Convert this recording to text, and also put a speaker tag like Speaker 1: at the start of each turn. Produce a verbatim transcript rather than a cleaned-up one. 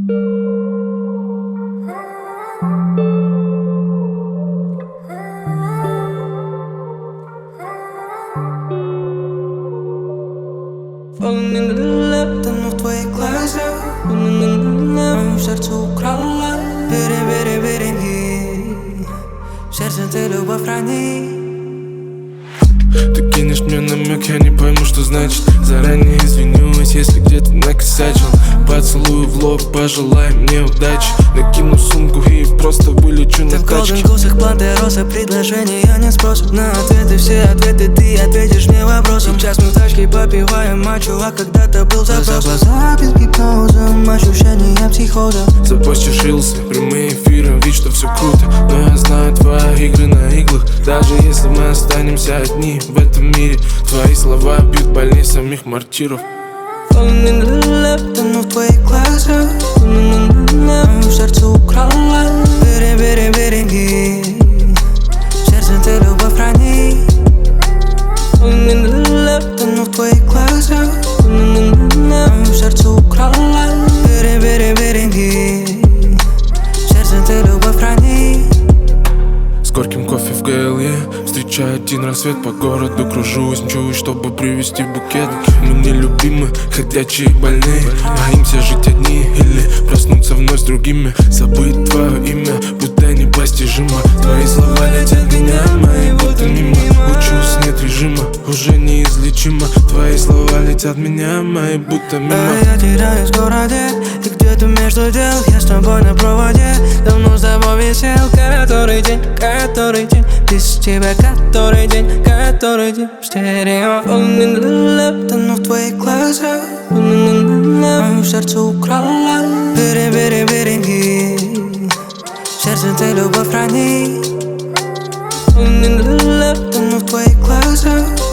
Speaker 1: Тону в твоих глазах, мое сердце украла. Бери, бери, береги, в сердце ты любовь храни.
Speaker 2: Ты кинешь мне намек, я не пойму, что значит. Заранее извинюсь, если где-то накосячил. Поцелую в лоб, пожелай мне удачи. Накину сумку и просто вылечу на тачке.
Speaker 1: Ты в голден вкусах планты розы, предложения не спросят. На ответы, все ответы ты ответишь мне вопросом. Сейчас мы в тачке попиваем мачо, а когда-то был запрос. Глаза без гипнозом, ощущения психоза.
Speaker 2: Запостишь рилсы, прямые эфиры, вид, что все круто. Но я знаю твои игры на иглах. Даже если мы останемся одни в этом мире, твои слова бьют больнее самих мартиров.
Speaker 1: Тону в твоих глазах, мое сердце украла. Бери, бери, береги, в сердце ты любовь храни. Тону в твоих глазах, мое сердце украла. Бери, бери, береги, в сердце ты любовь храни.
Speaker 2: С горьким кофе в ГЛЕ встречаю один рассвет, по городу кружусь, мчусь, чтобы привезти букет. Мы нелюбимы, ходячие больные, боимся жить одни или проснуться вновь с другими. Забыть твое имя, будто непостижимо. Твои слова летят меня, мои будто мимо. Учусь, нет режима, уже неизлечимо. Твои слова летят меня, мои будто мимо.
Speaker 1: А я теряюсь в городе, и где-то между дел я с тобой на проводе. Давно с тобой висел, который день, который день без тебя, который день, который день в стерео. Тону в твоих глазах, мое сердце украла. Бери, бери, береги, в сердце ты любовь храни. Тону в твоих глазах,